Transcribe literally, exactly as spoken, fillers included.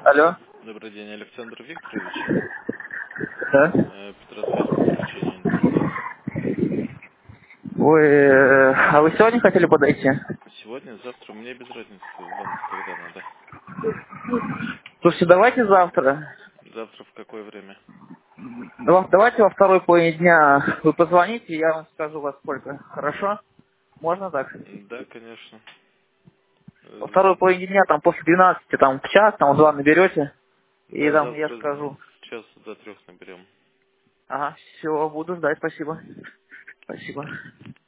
Алло. Добрый день, Александр Викторович. Да? Э, Петросвязь, подключение интернет. Вы, э, а вы сегодня хотели подойти? Сегодня, завтра, мне без разницы, вам когда надо. Слушайте, давайте завтра. Завтра в какое время? Дава- Давайте во второй половине дня вы позвоните, я вам скажу во сколько. Хорошо? Можно так? Да, конечно. Во Э, второй половине дня, там после двенадцати, там в час, там в два наберете, и Да, там я завтра скажу. с часа до трех наберем. Ага, все, буду ждать, спасибо. Спасибо.